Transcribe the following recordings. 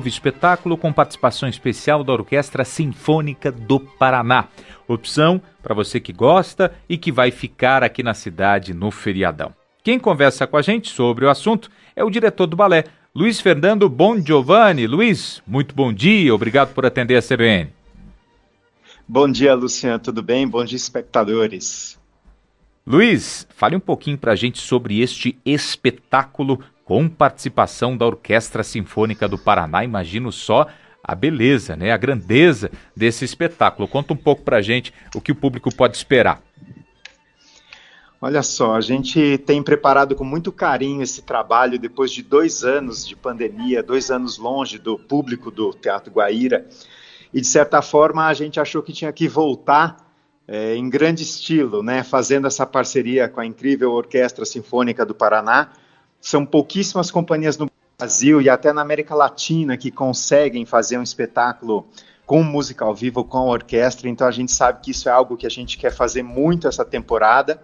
novo espetáculo com participação especial da Orquestra Sinfônica do Paraná. Opção para você que gosta e que vai ficar aqui na cidade no feriadão. Quem conversa com a gente sobre o assunto é o diretor do balé, Luiz Fernando Bongiovanni. Luiz, muito bom dia, obrigado por atender a CBN. Bom dia, Luciano, tudo bem? Bom dia, espectadores. Luiz, fale um pouquinho para a gente sobre este espetáculo com participação da Orquestra Sinfônica do Paraná. Imagino só a beleza, né? A grandeza desse espetáculo. Conta um pouco para a gente o que o público pode esperar. Olha só, a gente tem preparado com muito carinho esse trabalho depois de 2 anos de pandemia, 2 anos longe do público do Teatro Guaíra. E, de certa forma, a gente achou que tinha que voltar em grande estilo, né? Fazendo essa parceria com a incrível Orquestra Sinfônica do Paraná. São pouquíssimas companhias no Brasil e até na América Latina que conseguem fazer um espetáculo com música ao vivo, com a orquestra. Então, a gente sabe que isso é algo que a gente quer fazer muito essa temporada.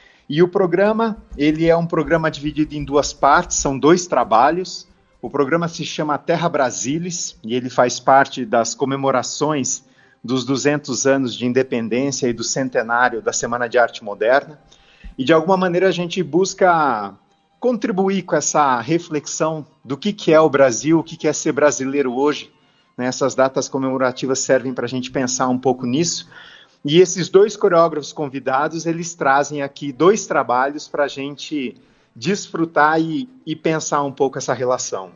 E o programa, ele é um programa dividido em 2 partes, são 2 trabalhos. O programa se chama Terra Brasilis e ele faz parte das comemorações dos 200 anos de independência e do centenário da Semana de Arte Moderna. E, de alguma maneira, a gente busca contribuir com essa reflexão do que é o Brasil, o que é ser brasileiro hoje. Essas datas comemorativas servem para a gente pensar um pouco nisso. E esses 2 coreógrafos convidados, eles trazem aqui 2 trabalhos para a gente desfrutar e pensar um pouco essa relação.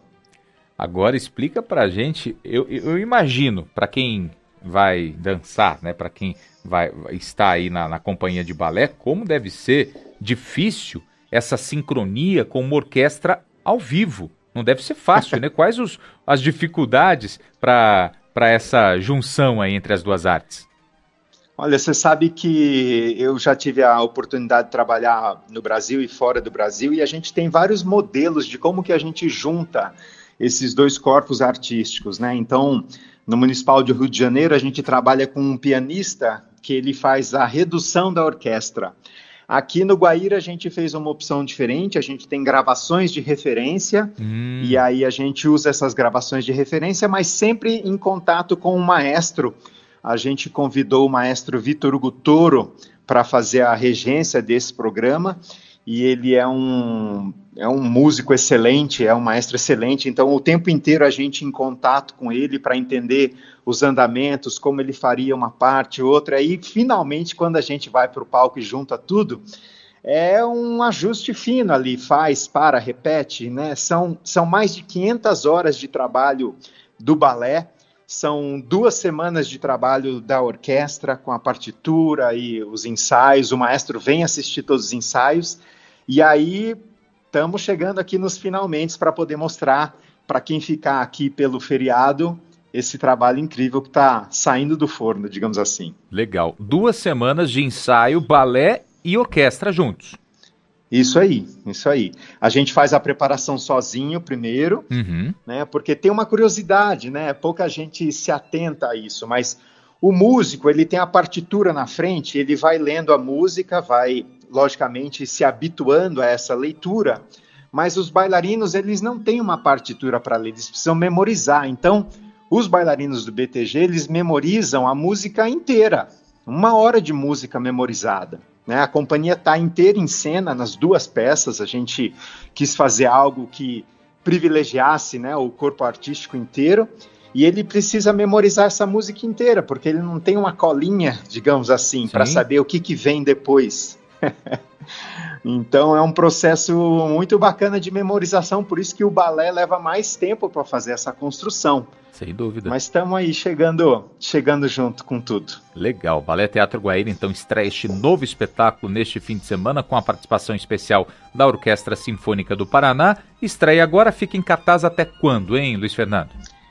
Agora explica para a gente, eu imagino, para quem vai dançar, né, para quem vai estar aí na companhia de balé, como deve ser difícil essa sincronia com uma orquestra ao vivo. Não deve ser fácil, né? Quais as dificuldades para essa junção aí entre as 2 artes? Olha, você sabe que eu já tive a oportunidade de trabalhar no Brasil e fora do Brasil, e a gente tem vários modelos de como que a gente junta esses 2 corpos artísticos, né? Então, no Municipal de Rio de Janeiro, a gente trabalha com um pianista que ele faz a redução da orquestra. Aqui no Guaíra a gente fez uma opção diferente, a gente tem gravações de referência, e aí a gente usa essas gravações de referência, mas sempre em contato com o maestro. A gente convidou o maestro Vitor Hugo Toro para fazer a regência desse programa, e ele é um músico excelente, é um maestro excelente, então o tempo inteiro a gente em contato com ele para entender os andamentos, como ele faria uma parte, outra, e finalmente quando a gente vai para o palco e junta tudo, é um ajuste fino ali, faz, para, repete, né? São mais de 500 horas de trabalho do balé, são 2 semanas de trabalho da orquestra com a partitura e os ensaios, o maestro vem assistir todos os ensaios, e aí estamos chegando aqui nos finalmente para poder mostrar para quem ficar aqui pelo feriado esse trabalho incrível que está saindo do forno, digamos assim. Legal. 2 semanas de ensaio, balé e orquestra juntos. Isso aí. A gente faz a preparação sozinho primeiro, né? Porque tem uma curiosidade, né? Pouca gente se atenta a isso, mas o músico, ele tem a partitura na frente, ele vai lendo a música, vai, logicamente, se habituando a essa leitura, mas os bailarinos, eles não têm uma partitura para ler, eles precisam memorizar. Então, os bailarinos do BTG, eles memorizam a música inteira, 1 hora de música memorizada. Né? A companhia está inteira em cena nas 2 peças, a gente quis fazer algo que privilegiasse, né, o corpo artístico inteiro, e ele precisa memorizar essa música inteira, porque ele não tem uma colinha, digamos assim, para saber o que vem depois. Então é um processo muito bacana de memorização, por isso que o balé leva mais tempo para fazer essa construção. Sem dúvida. Mas estamos aí chegando junto com tudo. Legal. Balé Teatro Guaíra então estreia este novo espetáculo neste fim de semana com a participação especial da Orquestra Sinfônica do Paraná. Estreia agora, fica em cartaz até quando, hein, Luiz Fernando?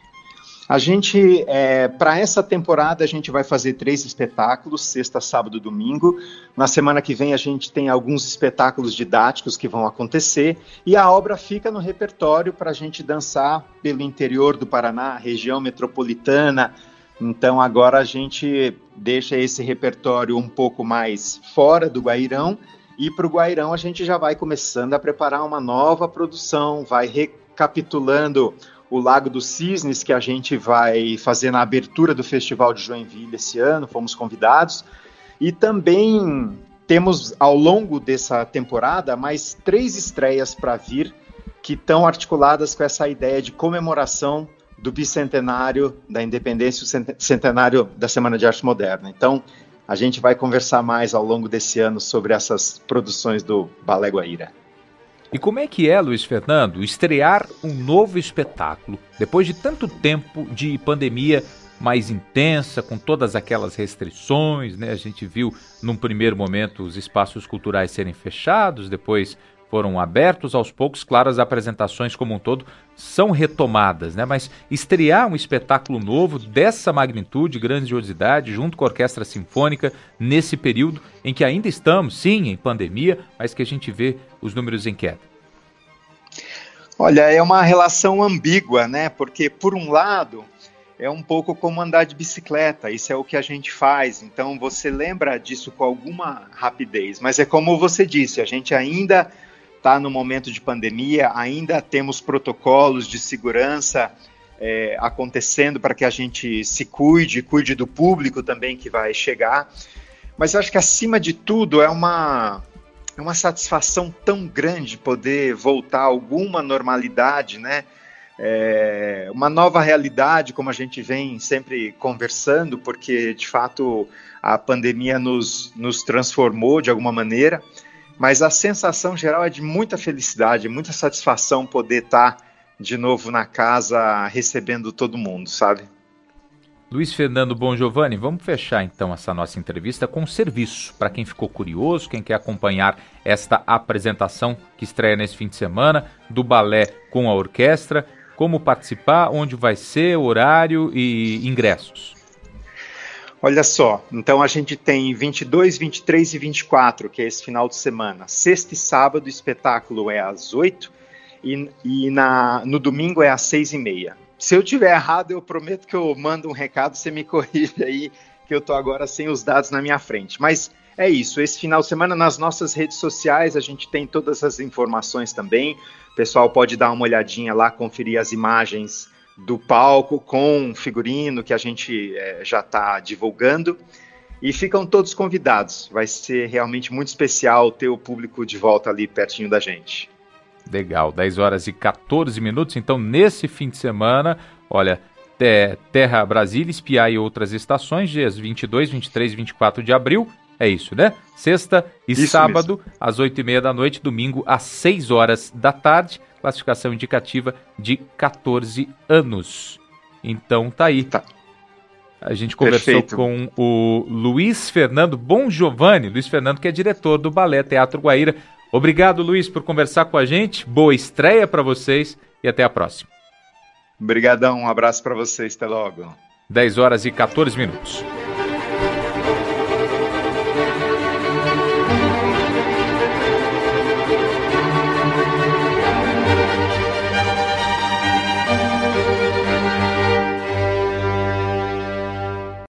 A gente, para essa temporada, a gente vai fazer 3 espetáculos, sexta, sábado e domingo. Na semana que vem a gente tem alguns espetáculos didáticos que vão acontecer e a obra fica no repertório para a gente dançar pelo interior do Paraná, região metropolitana. Então agora a gente deixa esse repertório um pouco mais fora do Guairão e para o Guairão a gente já vai começando a preparar uma nova produção, vai recapitulando o Lago dos Cisnes, que a gente vai fazer na abertura do Festival de Joinville esse ano, fomos convidados. E também temos, ao longo dessa temporada, mais 3 estreias para vir, que estão articuladas com essa ideia de comemoração do bicentenário da independência, o centenário da Semana de Arte Moderna. Então, a gente vai conversar mais ao longo desse ano sobre essas produções do Balé Guaíra. E como é que é, Luiz Fernando, estrear um novo espetáculo depois de tanto tempo de pandemia mais intensa, com todas aquelas restrições, né? A gente viu num primeiro momento os espaços culturais serem fechados, depois foram abertos aos poucos. Claro, as apresentações como um todo são retomadas, né? Mas estrear um espetáculo novo dessa magnitude, grandiosidade, junto com a Orquestra Sinfônica, nesse período em que ainda estamos, sim, em pandemia, mas que a gente vê os números em queda. Olha, é uma relação ambígua, né? Porque, por um lado, é um pouco como andar de bicicleta, isso é o que a gente faz, então você lembra disso com alguma rapidez, mas é como você disse, a gente ainda está no momento de pandemia, ainda temos protocolos de segurança acontecendo para que a gente se cuide do público também que vai chegar, mas eu acho que acima de tudo é uma satisfação tão grande poder voltar a alguma normalidade, né? Uma nova realidade, como a gente vem sempre conversando, porque de fato a pandemia nos transformou de alguma maneira, mas a sensação geral é de muita felicidade, muita satisfação poder estar de novo na casa recebendo todo mundo, sabe? Luiz Fernando Bongiovanni, vamos fechar então essa nossa entrevista com um serviço para quem ficou curioso, quem quer acompanhar esta apresentação que estreia nesse fim de semana do balé com a orquestra. Como participar, onde vai ser, horário e ingressos? Olha só, então a gente tem 22, 23 e 24, que é esse final de semana. Sexta e sábado o espetáculo é às 8 e no domingo é às 6h30. Se eu tiver errado, eu prometo que eu mando um recado, você me corrige aí, que eu estou agora sem os dados na minha frente. Mas é isso, esse final de semana nas nossas redes sociais a gente tem todas as informações também. O pessoal pode dar uma olhadinha lá, conferir as imagens do palco com figurino que a gente já está divulgando. E ficam todos convidados. Vai ser realmente muito especial ter o público de volta ali pertinho da gente. Legal, 10h14. Então, nesse fim de semana, olha, Terra Brasília, Espiar e outras estações, dias 22, 23 e 24 de abril. É isso, né? Sexta e isso sábado, mesmo. às 8h30 da noite, domingo, às 6 da tarde. Classificação indicativa de 14 anos. Então, tá aí. Tá. A gente conversou Perfeito. com o Luiz Fernando Bongiovanni, Luiz Fernando, que é diretor do Balé Teatro Guaíra. Obrigado, Luiz, por conversar com a gente. Boa estreia para vocês e até a próxima. Obrigadão, um abraço para vocês, até logo. 10h14.